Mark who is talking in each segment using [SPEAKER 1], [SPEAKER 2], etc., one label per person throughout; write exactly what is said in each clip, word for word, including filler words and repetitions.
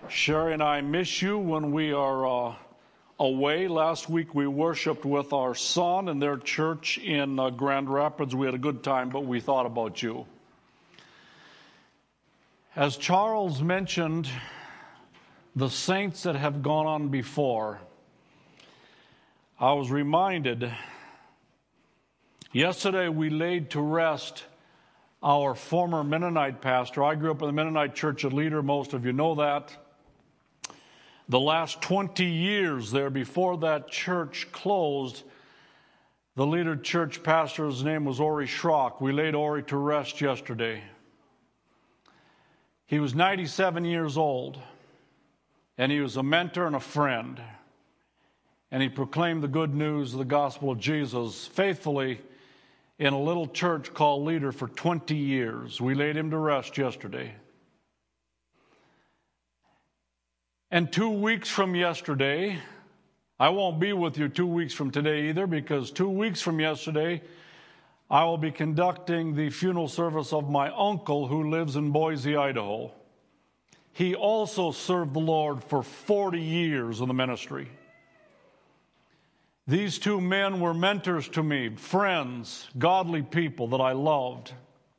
[SPEAKER 1] Sherry and I miss you when we are uh, away. Last week we worshiped with our son and their church in uh, Grand Rapids. We had a good time, but we thought about you. As Charles mentioned, the saints that have gone on before, I was reminded, yesterday we laid to rest our former Mennonite pastor. I grew up in the Mennonite Church at Leader. Most of you know that. The last twenty years there, before that church closed, the Leader Church pastor's name was Ori Schrock. We laid Ori to rest yesterday. He was ninety-seven years old, and he was a mentor and a friend. And he proclaimed the good news of the gospel of Jesus faithfully in a little church called Leader for twenty years. We laid him to rest yesterday. And two weeks from yesterday, I won't be with you two weeks from today either, because two weeks from yesterday, I will be conducting the funeral service of my uncle who lives in Boise, Idaho. He also served the Lord for forty years in the ministry. These two men were mentors to me, friends, godly people that I loved.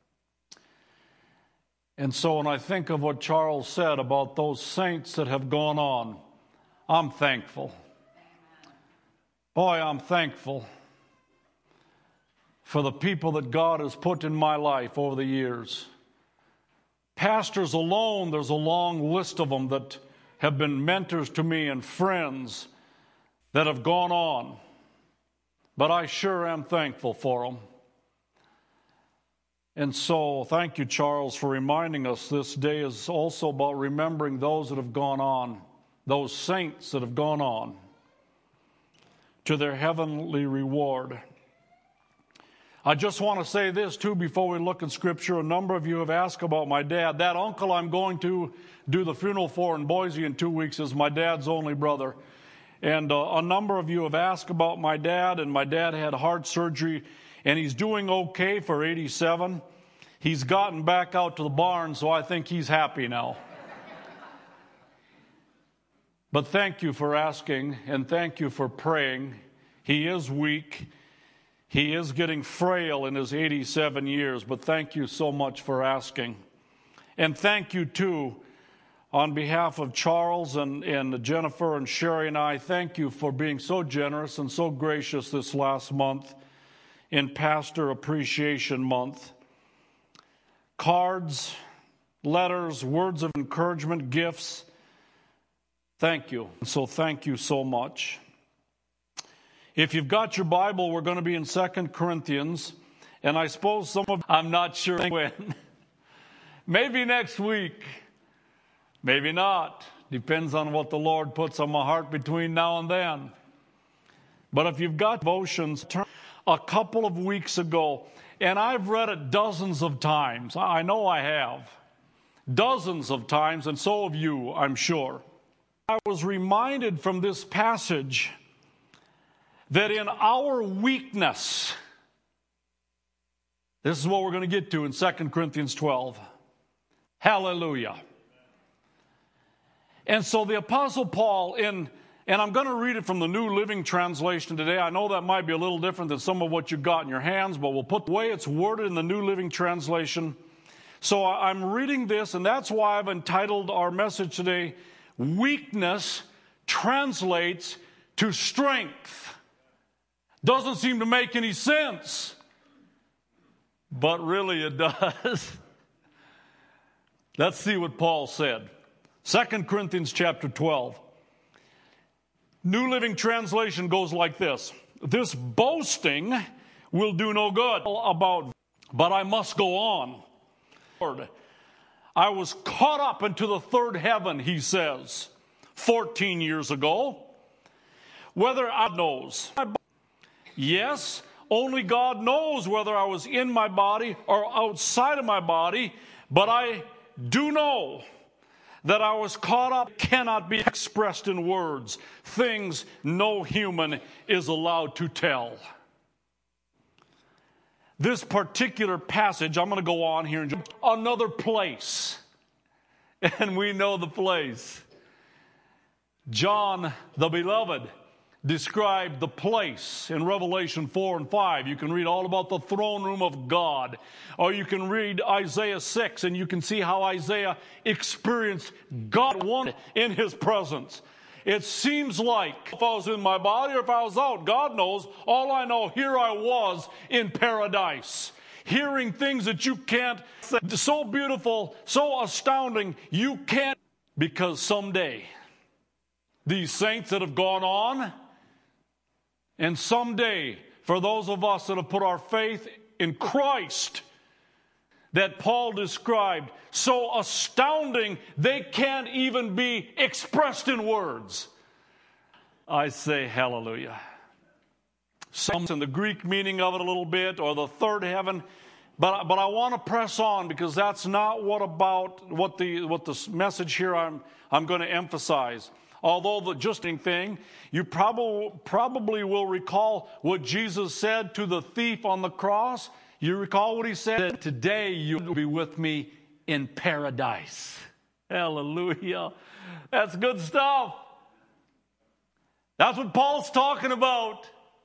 [SPEAKER 1] And so when I think of what Charles said about those saints that have gone on, I'm thankful. Boy, I'm thankful for the people that God has put in my life over the years. Pastors alone, there's a long list of them that have been mentors to me and friends that have gone on. But I sure am thankful for them. And so, thank you, Charles, for reminding us this day is also about remembering those that have gone on, those saints that have gone on to their heavenly reward. I just want to say this, too, before we look at Scripture. A number of you have asked about my dad. That uncle I'm going to do the funeral for in Boise in two weeks is my dad's only brother. And uh, a number of you have asked about my dad, and my dad had heart surgery, and he's doing okay for eighty-seven. He's gotten back out to the barn, so I think he's happy now. But thank you for asking, and thank you for praying. He is weak. He is getting frail in his eighty-seven years, but thank you so much for asking. And thank you, too, on behalf of Charles and, and Jennifer and Sherry and I, thank you for being so generous and so gracious this last month in Pastor Appreciation Month. Cards, letters, words of encouragement, gifts. Thank you. So thank you so much. If you've got your Bible, we're going to be in Second Corinthians. And I suppose some of I'm not sure when. Maybe next week. Maybe not. Depends on what the Lord puts on my heart between now and then. But if you've got devotions, turn a couple of weeks ago, and I've read it dozens of times. I know I have. Dozens of times, and so have you, I'm sure. I was reminded from this passage that in our weakness, this is what we're going to get to in Second Corinthians twelve. Hallelujah. And so the Apostle Paul, in, and I'm going to read it from the New Living Translation today. I know that might be a little different than some of what you've got in your hands, but we'll put the way it's worded in the New Living Translation. So I'm reading this, and that's why I've entitled our message today, Weakness Translates to Strength. Doesn't seem to make any sense, but really it does. Let's see what Paul said. Second Corinthians chapter twelve. New Living Translation goes like this. This boasting will do no good about, but I must go on. Lord, I was caught up into the third heaven, he says, fourteen years ago. Whether I knows. Yes, only God knows whether I was in my body or outside of my body, but I do know that I was caught up cannot be expressed in words, things no human is allowed to tell. This particular passage, I'm going to go on here in another place, and we know the place. John the Beloved described the place in Revelation four and five. You can read all about the throne room of God. Or you can read Isaiah six and you can see how Isaiah experienced God one in his presence. It seems like if I was in my body or if I was out, God knows. All I know, here I was in paradise, hearing things that you can't, so beautiful, so astounding, you can't, because someday these saints that have gone on, and someday for those of us that have put our faith in Christ, that Paul described, so astounding they can't even be expressed in words. I say hallelujah. Some in the Greek meaning of it a little bit, or the third heaven, but but I want to press on because that's not what about what the what the message here I'm I'm going to emphasize. Although the justing thing, you probably probably will recall what Jesus said to the thief on the cross. You recall what he said? Today you will be with me in paradise. Hallelujah. That's good stuff. That's what Paul's talking about.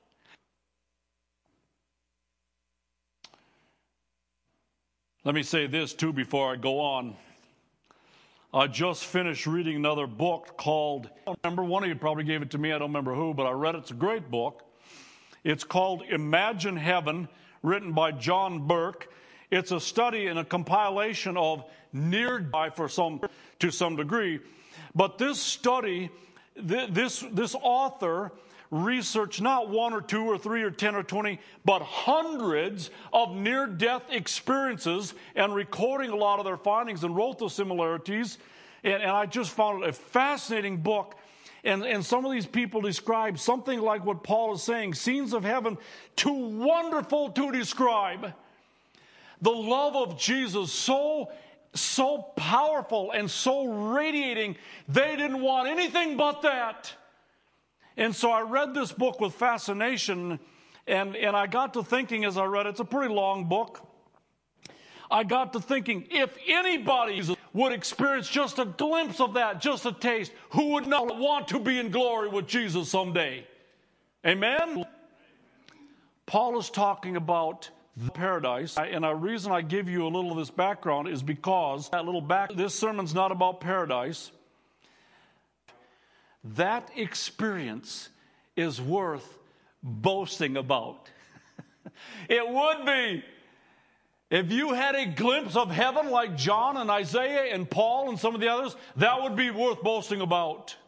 [SPEAKER 1] Let me say this too before I go on. I just finished reading another book called, I don't remember, one of you probably gave it to me, I don't remember who, but I read it. It's a great book. It's called Imagine Heaven, written by John Burke. It's a study and a compilation of near-death for some, to some degree. But this study, th- this, this author researched not one or two or three or ten or twenty, but hundreds of near-death experiences and recording a lot of their findings and wrote the similarities. And, and I just found it a fascinating book. And, and some of these people describe something like what Paul is saying, scenes of heaven too wonderful to describe. The love of Jesus so, so powerful and so radiating, they didn't want anything but that. And so I read this book with fascination, and, and I got to thinking as I read it, it's a pretty long book. I got to thinking, if anybody would experience just a glimpse of that, just a taste, who would not want to be in glory with Jesus someday? Amen? Paul is talking about the paradise, and the reason I give you a little of this background is because that little back, this sermon's not about paradise. That experience is worth boasting about. It would be. If you had a glimpse of heaven like John and Isaiah and Paul and some of the others, that would be worth boasting about.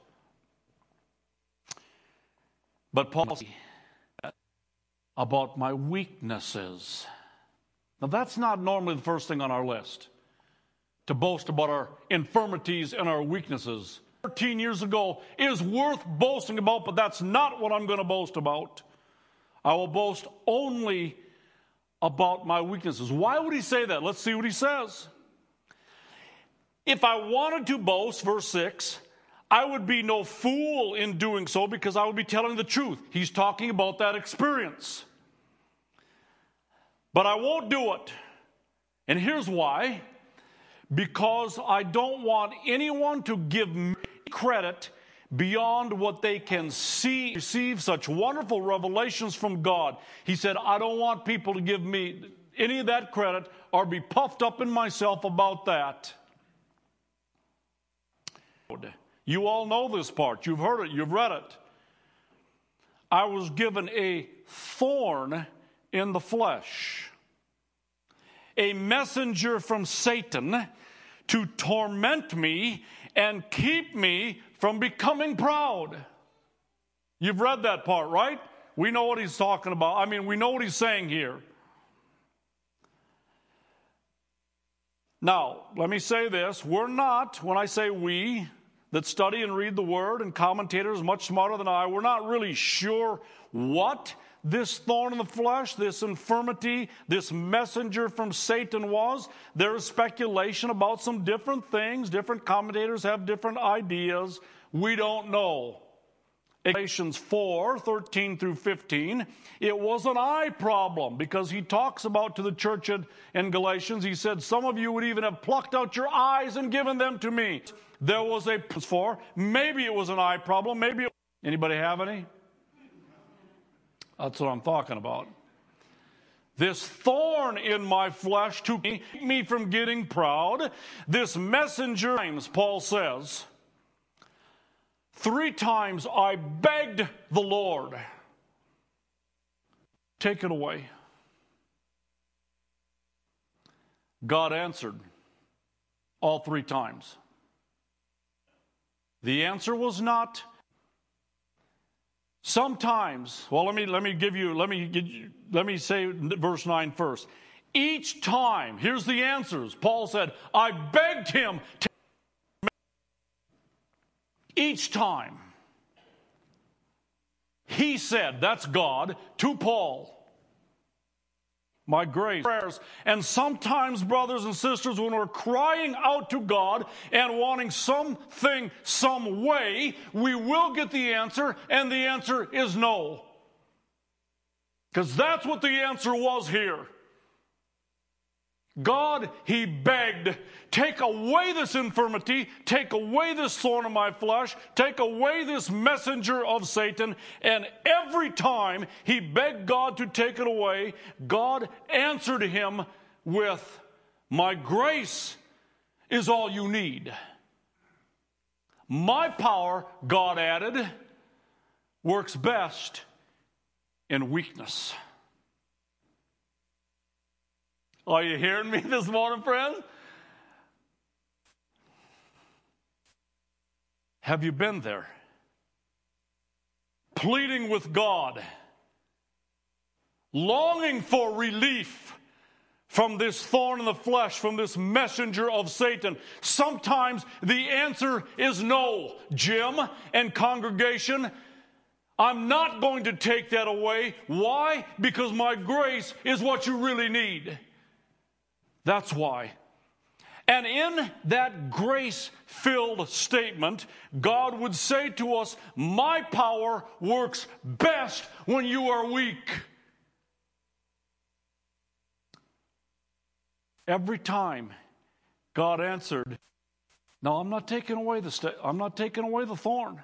[SPEAKER 1] But Paul said about my weaknesses. Now that's not normally the first thing on our list, to boast about our infirmities and our weaknesses. thirteen years ago is worth boasting about, but that's not what I'm going to boast about. I will boast only about my weaknesses. Why would he say that? Let's see what he says. If I wanted to boast, verse six, I would be no fool in doing so because I would be telling the truth. He's talking about that experience. But I won't do it. And here's why. Because I don't want anyone to give me credit beyond what they can see, receive such wonderful revelations from God. He said, I don't want people to give me any of that credit or be puffed up in myself about that. You all know this part. You've heard it. You've read it. I was given a thorn in the flesh, a messenger from Satan to torment me and keep me from becoming proud. You've read that part, right? We know what he's talking about. I mean, we know what he's saying here. Now, let me say this. We're not, when I say we, that study and read the Word and commentators much smarter than I, we're not really sure what this thorn in the flesh, this infirmity, this messenger from Satan was. There is speculation about some different things. Different commentators have different ideas. We don't know. Galatians four, thirteen through fifteen, it was an eye problem, because he talks about to the church in Galatians, he said, some of you would even have plucked out your eyes and given them to me. There was a, for, maybe it was an eye problem, maybe, it, anybody have any? That's what I'm talking about. This thorn in my flesh to keep me from getting proud, this messenger, Paul says, three times I begged the Lord, take it away. God answered all three times. The answer was not sometimes. Well, let me let me give you let me give you, let me say verse nine first. Each time, here's the answers. Paul said, I begged him to each time. He said, that's God, to Paul, my grace, prayers. And sometimes, brothers and sisters, when we're crying out to God and wanting something, some way, we will get the answer, and the answer is no. Because that's what the answer was here. God, he begged, take away this infirmity, take away this thorn in my flesh, take away this messenger of Satan. And every time he begged God to take it away, God answered him with, my grace is all you need. My power, God added, works best in weakness. Are you hearing me this morning, friends? Have you been there? Pleading with God, longing for relief from this thorn in the flesh, from this messenger of Satan. Sometimes the answer is no. Jim and congregation, I'm not going to take that away. Why? Because my grace is what you really need. That's why. And in that grace-filled statement, God would say to us, my power works best when you are weak. Every time God answered, no, I'm not taking away the st- I'm not taking away the thorn.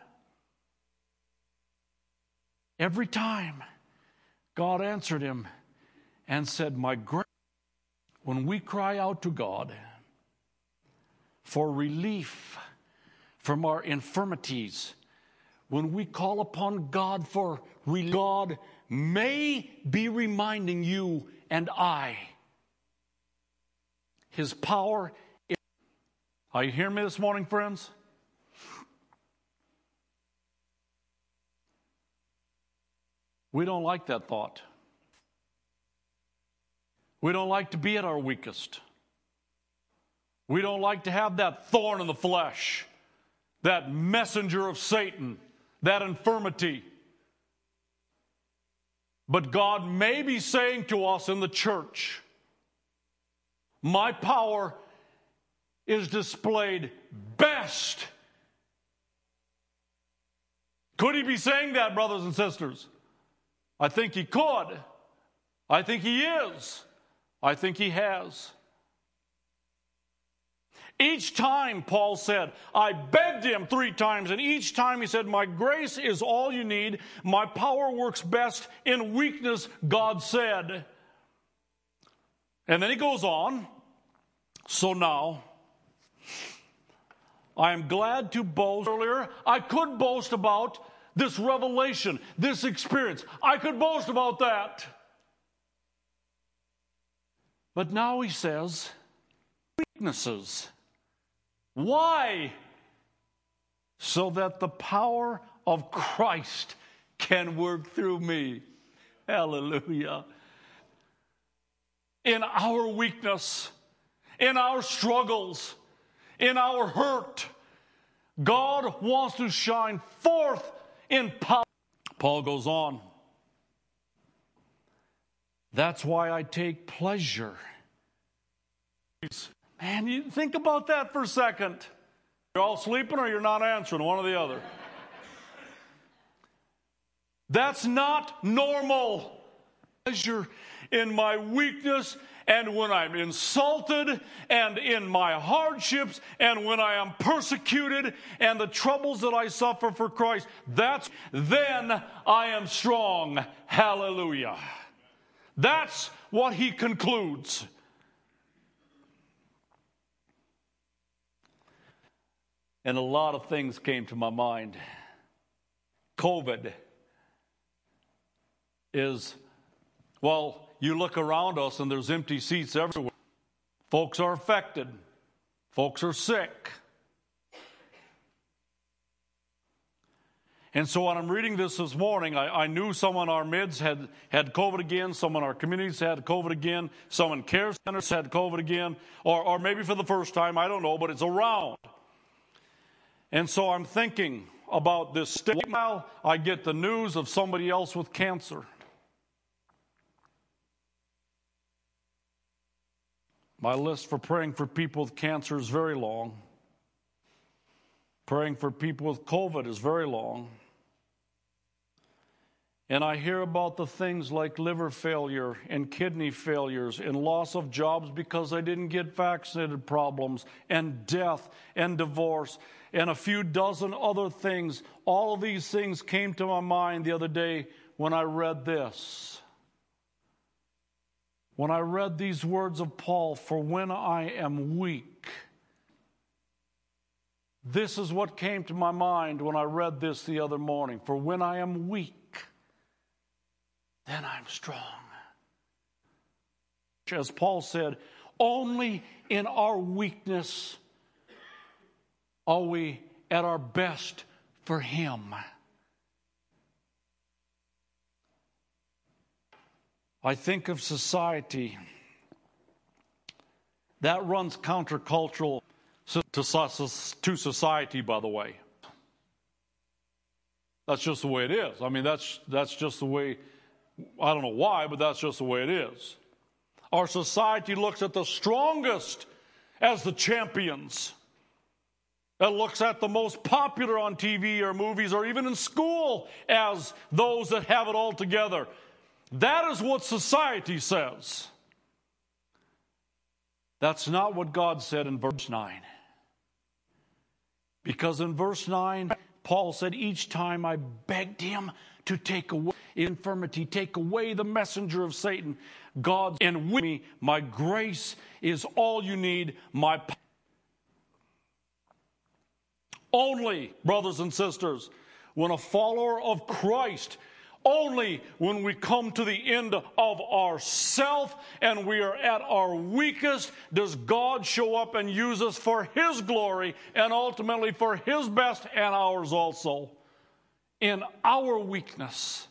[SPEAKER 1] Every time God answered him and said, my grace. When we cry out to God for relief from our infirmities, when we call upon God for relief, God may be reminding you and I, his power. Is... Are you hearing me this morning, friends? We don't like that thought. We don't like to be at our weakest. We don't like to have that thorn in the flesh, that messenger of Satan, that infirmity. But God may be saying to us in the church, my power is displayed best. Could he be saying that, brothers and sisters? I think he could. I think he is. I think he has. Each time, Paul said, I begged him three times, and each time he said, my grace is all you need. My power works best in weakness, God said. And then he goes on. So now, I am glad to boast. Earlier, I could boast about this revelation, this experience. I could boast about that. But now he says, weaknesses. Why? So that the power of Christ can work through me. Hallelujah. In our weakness, in our struggles, in our hurt, God wants to shine forth in power. Paul goes on. That's why I take pleasure. Man, you think about that for a second. You're all sleeping or you're not answering, one or the other. That's not normal. Pleasure in my weakness, and when I'm insulted, and in my hardships, and when I am persecuted, and the troubles that I suffer for Christ, that's then I am strong. Hallelujah. That's what he concludes. And a lot of things came to my mind. COVID is, well, you look around us and there's empty seats everywhere. Folks are affected. Folks are sick. And so when I'm reading this this morning, I, I knew some in our midst had, had COVID again. Some in our communities had COVID again. Some in care centers had COVID again. Or, or maybe for the first time, I don't know, but it's around. And so I'm thinking about this stigma. While I get the news of somebody else with cancer. My list for praying for people with cancer is very long. Praying for people with COVID is very long. And I hear about the things like liver failure and kidney failures and loss of jobs because they didn't get vaccinated problems, and death and divorce and a few dozen other things. All of these things came to my mind the other day when I read this. When I read these words of Paul, for when I am weak. This is what came to my mind when I read this the other morning. For when I am weak, then I'm strong. As Paul said, only in our weakness are we at our best for him. I think of society that runs countercultural to society, by the way. That's just the way it is. I mean, that's that's just the way, I don't know why, but that's just the way it is. Our society looks at the strongest as the champions. It looks at the most popular on T V or movies or even in school as those that have it all together. That is what society says. That's not what God said in verse nine. Because in verse nine, Paul said, each time I begged him to take away infirmity, take away the messenger of Satan, God, and with me, my grace is all you need. My only, brothers and sisters, when a follower of Christ, only when we come to the end of ourself and we are at our weakest does God show up and use us for his glory and ultimately for his best and ours also. In our weakness.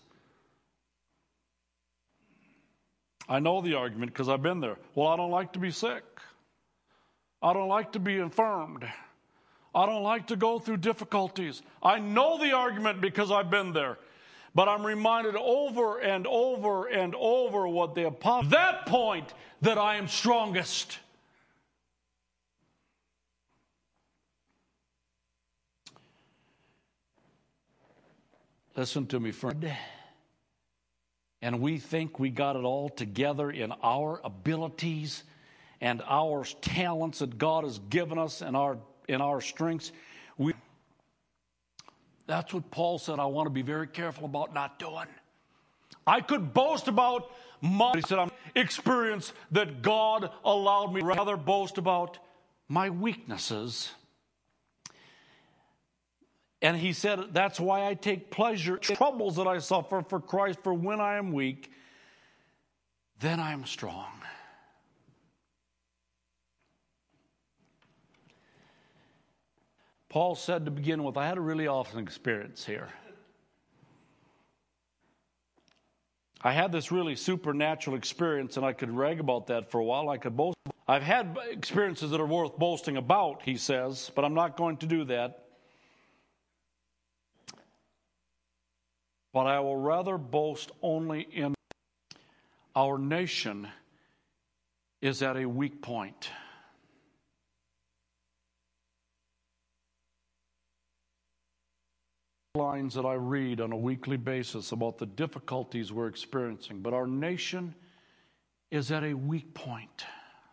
[SPEAKER 1] I know the argument because I've been there. Well, I don't like to be sick. I don't like to be infirmed. I don't like to go through difficulties. I know the argument because I've been there. But I'm reminded over and over and over what the apostle, that point that I am strongest. Listen to me, friend. And we think we got it all together in our abilities and our talents that God has given us and our in our strengths. We That's what Paul said I want to be very careful about not doing. I could boast about my he said, experience that God allowed me, rather boast about my weaknesses. And he said, that's why I take pleasure in troubles that I suffer for Christ, for when I am weak, then I am strong. Paul said to begin with, I had a really awesome experience here. I had this really supernatural experience, and I could rag about that for a while. I could boast. I've had experiences that are worth boasting about, he says, but I'm not going to do that. But I will rather boast only in our nation is at a weak point. lines that I read on a weekly basis about the difficulties we're experiencing, but our nation is at a weak point.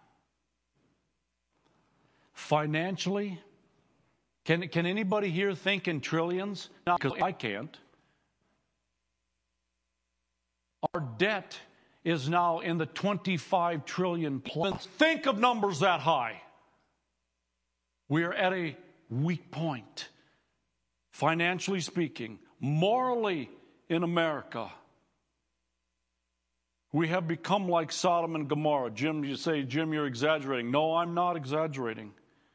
[SPEAKER 1] Financially, can, can anybody here think in trillions? Because I can't. Our debt is now in the twenty-five trillion plus. Think of numbers that high. We are at a weak point, financially speaking, morally in America. We have become like Sodom and Gomorrah. Jim, you say, Jim, you're exaggerating. No, I'm not exaggerating.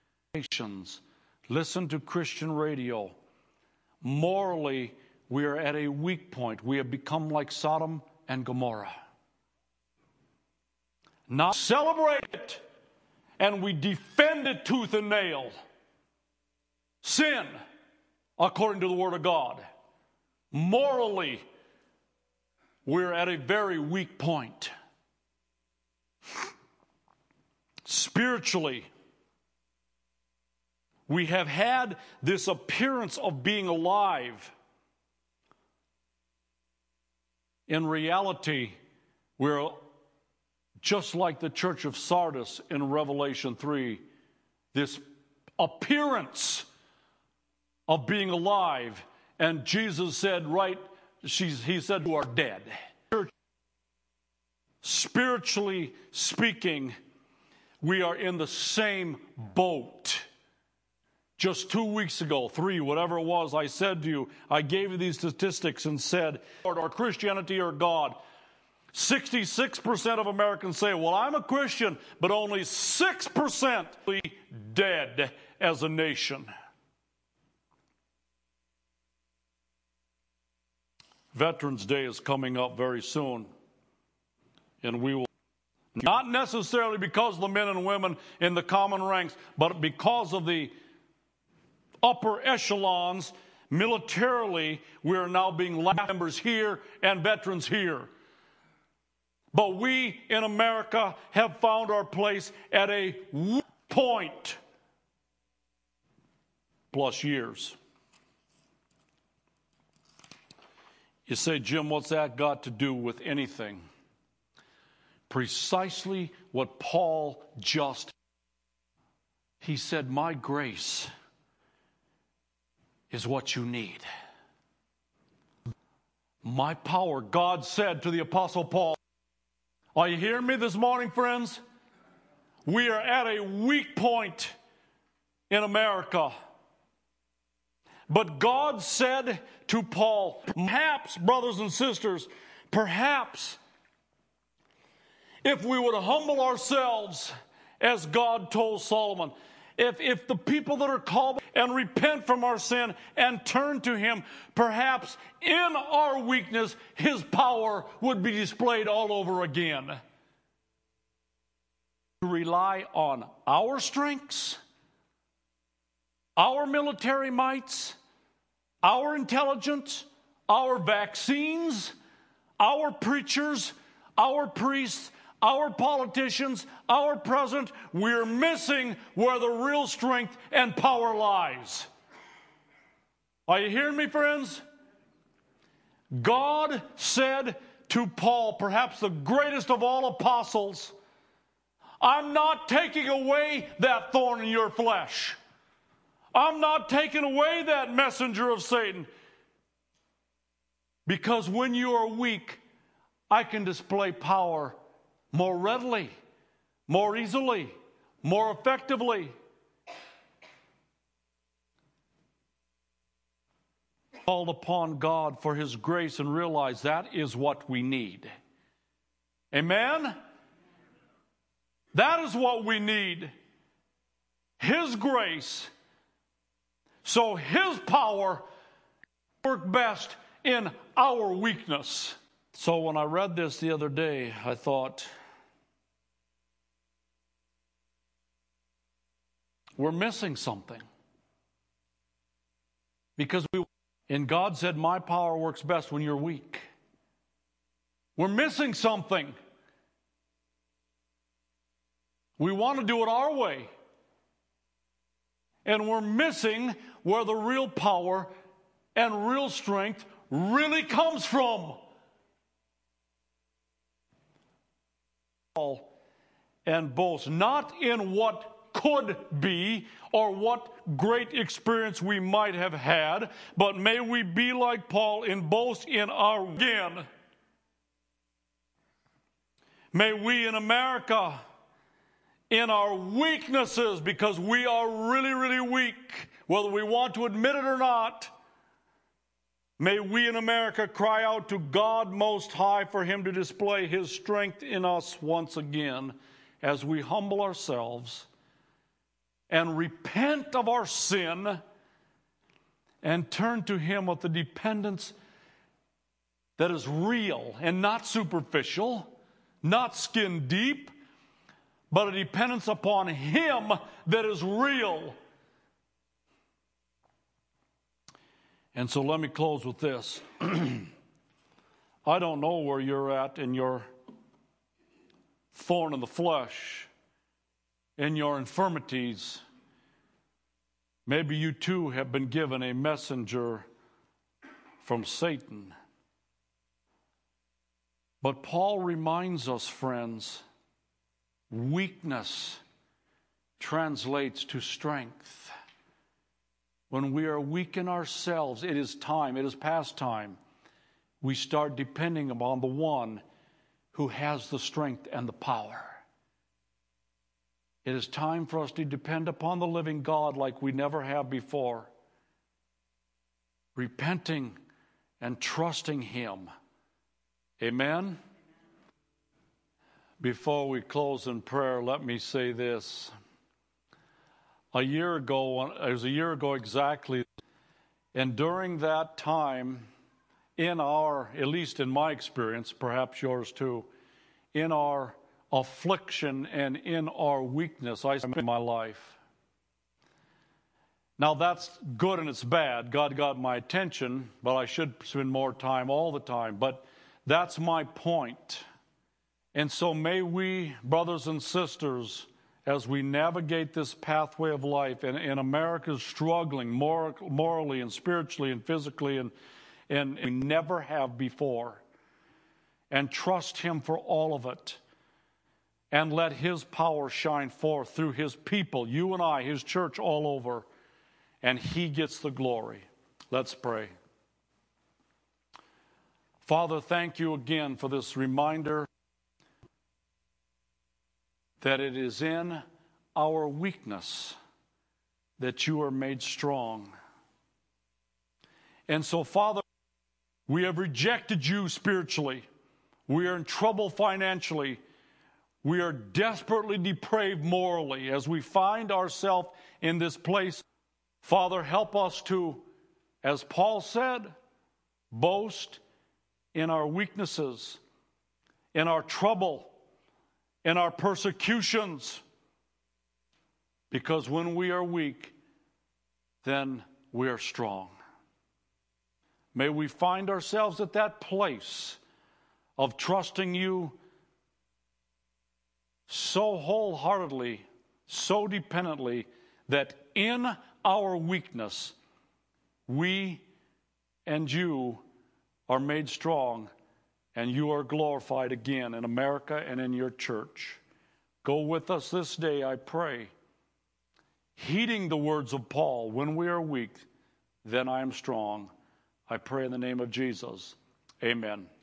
[SPEAKER 1] Listen to Christian radio. Morally, we are at a weak point. We have become like Sodom and Gomorrah. Now celebrate it, and we defend it tooth and nail. Sin, according to the Word of God. Morally, we're at a very weak point. Spiritually, we have had this appearance of being alive. In reality, we're just like the church of Sardis in Revelation three, this appearance of being alive. And Jesus said, right, she's, he said, you are dead. Spiritually speaking, we are in the same boat. Just two weeks ago, three, whatever it was, I said to you, I gave you these statistics and said, or Christianity or God. sixty-six percent of Americans say, well, I'm a Christian, but only six percent dead as a nation. Veterans Day is coming up very soon, and we will, not necessarily because of the men and women in the common ranks, but because of the upper echelons, militarily, we are now being members here and veterans here. But we in America have found our place at a point plus years. You say, Jim, what's that got to do with anything? Precisely what Paul just, he said, my grace is what you need. My power, God said to the Apostle Paul. Are you hearing me this morning, friends? We are at a weak point in America. But God said to Paul, perhaps, brothers and sisters, perhaps if we would humble ourselves as God told Solomon, If, if the people that are called and repent from our sin and turn to Him, perhaps in our weakness, His power would be displayed all over again. To rely on our strengths, our military mights, our intelligence, our vaccines, our preachers, our priests, our politicians, our president, we're missing where the real strength and power lies. Are you hearing me, friends? God said to Paul, perhaps the greatest of all apostles, I'm not taking away that thorn in your flesh. I'm not taking away that messenger of Satan. Because when you are weak, I can display power more readily, more easily, more effectively. Called upon God for His grace and realize that is what we need. Amen? That is what we need. His grace. So His power work best in our weakness. So when I read this the other day, I thought, we're missing something. Because we, and God said, my power works best when you're weak. We're missing something. We want to do it our way. And we're missing where the real power and real strength really comes from. And boast not in what could be or what great experience we might have had, but may we be like Paul and boast in our again. May we in America, in our weaknesses, because we are really, really weak, whether we want to admit it or not, may we in America cry out to God Most High for Him to display His strength in us once again as we humble ourselves and repent of our sin and turn to Him with the dependence that is real and not superficial, not skin deep, but a dependence upon Him that is real. And so let me close with this. I don't know where you're at in your thorn in the flesh, in your infirmities. Maybe you too have been given a messenger from Satan. But Paul reminds us, friends, weakness translates to strength. When we are weak in ourselves, it is time, it is past time. We start depending upon the one who has the strength and the power. It is time for us to depend upon the living God like we never have before. Repenting and trusting Him. Amen? Before we close in prayer, let me say this. A year ago, it was a year ago exactly, and during that time, in our, at least in my experience, perhaps yours too, in our affliction and in our weakness, I spent my life. Now that's good and it's bad. God got my attention, but I should spend more time all the time. But that's my point. And so may we, brothers and sisters, as we navigate this pathway of life, and, and America's struggling mor- morally and spiritually and physically, and, and we never have before, and trust Him for all of it, and let His power shine forth through His people, you and I, His church all over, and He gets the glory. Let's pray. Father, thank you again for this reminder that it is in our weakness that you are made strong. And so, Father, we have rejected you spiritually. We are in trouble financially. We are desperately depraved morally as we find ourselves in this place. Father, help us to, as Paul said, boast in our weaknesses, in our trouble, in our persecutions, because when we are weak, then we are strong. May we find ourselves at that place of trusting you so wholeheartedly, so dependently, that in our weakness, we and you are made strong, and you are glorified again in America and in your church. Go with us this day, I pray, heeding the words of Paul, when we are weak, then I am strong. I pray in the name of Jesus. Amen.